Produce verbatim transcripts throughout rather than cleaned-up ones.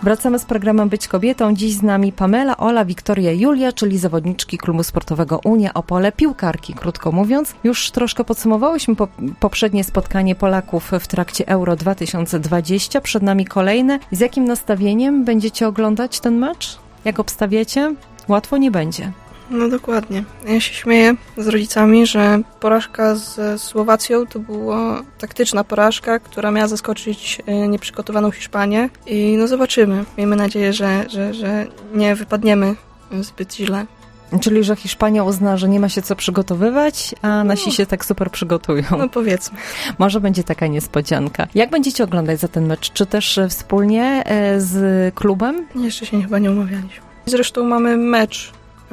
Wracamy z programem Być Kobietą. Dziś z nami Pamela, Ola, Wiktoria, Julia, czyli zawodniczki klubu sportowego Unia Opole, piłkarki, krótko mówiąc. Już troszkę podsumowałyśmy po, poprzednie spotkanie Polaków w trakcie Euro dwa tysiące dwadzieścia. Przed nami kolejne. Z jakim nastawieniem będziecie oglądać ten mecz? Jak obstawiacie? Łatwo nie będzie. No dokładnie. Ja się śmieję z rodzicami, że porażka z Słowacją to była taktyczna porażka, która miała zaskoczyć nieprzygotowaną Hiszpanię i no zobaczymy. Miejmy nadzieję, że, że, że nie wypadniemy zbyt źle. Czyli, że Hiszpania uzna, że nie ma się co przygotowywać, a nasi no. się tak super przygotują. No powiedzmy. Może będzie taka niespodzianka. Jak będziecie oglądać za ten mecz? Czy też wspólnie z klubem? Jeszcze się chyba nie umawialiśmy. Zresztą mamy mecz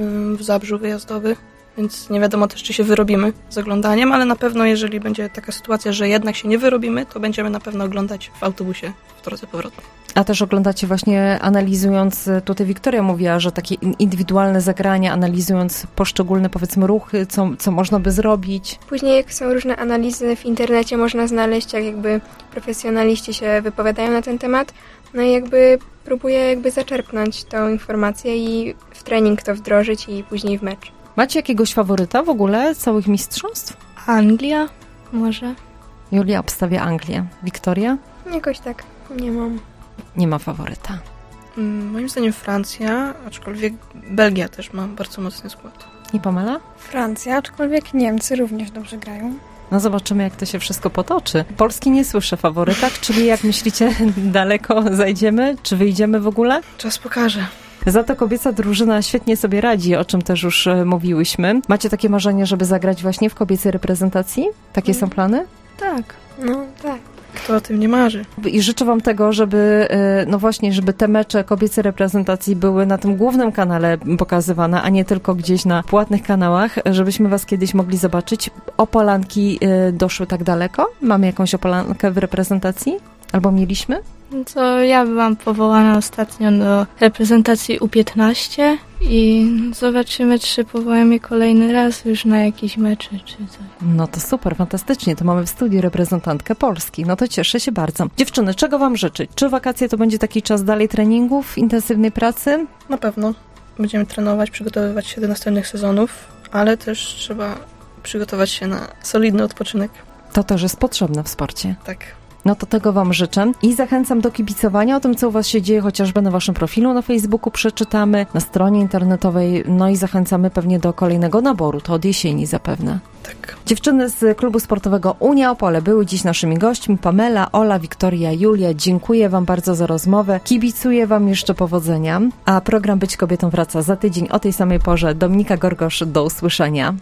w Zabrzu wyjazdowy, więc nie wiadomo też, czy się wyrobimy z oglądaniem, ale na pewno, jeżeli będzie taka sytuacja, że jednak się nie wyrobimy, to będziemy na pewno oglądać w autobusie w drodze powrotnej. A też oglądacie właśnie analizując, tutaj Wiktoria mówiła, że takie indywidualne zagrania, analizując poszczególne, powiedzmy, ruchy, co, co można by zrobić. Później jak są różne analizy w internecie, można znaleźć, jak jakby profesjonaliści się wypowiadają na ten temat, no i jakby próbuję jakby zaczerpnąć tą informację i w trening to wdrożyć i później w mecz. Macie jakiegoś faworyta w ogóle całych mistrzostw? Anglia może. Julia obstawia Anglię. Wiktoria? Jakoś tak, nie mam. Nie ma faworyta. Moim zdaniem Francja, aczkolwiek Belgia też ma bardzo mocny skład. I Pamela? Francja, aczkolwiek Niemcy również dobrze grają. No zobaczymy, jak to się wszystko potoczy. Polski nie słyszę w faworytach, czyli jak myślicie, daleko zajdziemy? Czy wyjdziemy w ogóle? Czas pokaże. Za to kobieca drużyna świetnie sobie radzi, o czym też już mówiłyśmy. Macie takie marzenie, żeby zagrać właśnie w kobiecej reprezentacji? Takie mm. są plany? Tak, no tak. Kto o tym nie marzy? I życzę wam tego, żeby, no właśnie, żeby te mecze kobiecej reprezentacji były na tym głównym kanale pokazywane, a nie tylko gdzieś na płatnych kanałach, żebyśmy was kiedyś mogli zobaczyć. Opolanki doszły tak daleko? Mamy jakąś Opolankę w reprezentacji? Albo mieliśmy? To ja byłam powołana ostatnio do reprezentacji U piętnaście i zobaczymy, czy powołają mnie kolejny raz już na jakiś mecz czy coś. No to super, fantastycznie. To mamy w studiu reprezentantkę Polski. No to cieszę się bardzo. Dziewczyny, czego wam życzyć? Czy wakacje to będzie taki czas dalej treningów, intensywnej pracy? Na pewno. Będziemy trenować, przygotowywać się do następnych sezonów, ale też trzeba przygotować się na solidny odpoczynek. To też jest potrzebne w sporcie. Tak. No to tego wam życzę i zachęcam do kibicowania o tym, co u was się dzieje, chociażby na waszym profilu na Facebooku przeczytamy, na stronie internetowej, no i zachęcamy pewnie do kolejnego naboru, to od jesieni zapewne. Tak. Dziewczyny z klubu sportowego Unia Opole były dziś naszymi gośćmi. Pamela, Ola, Wiktoria, Julia. Dziękuję wam bardzo za rozmowę. Kibicuję wam jeszcze powodzenia. A program Być Kobietą wraca za tydzień o tej samej porze. Dominika Gorgosz, do usłyszenia.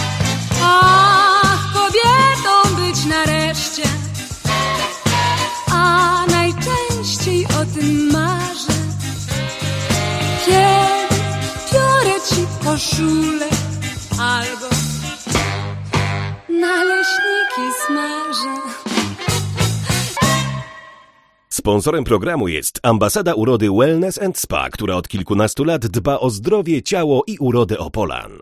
Ach, kobietą być nareszcie, a najczęściej o tym marzę, kiedy biorę ci koszulę albo naleśniki smażę. Sponsorem programu jest Ambasada Urody Wellness and Spa, która od kilkunastu lat dba o zdrowie, ciało i urodę Opolan.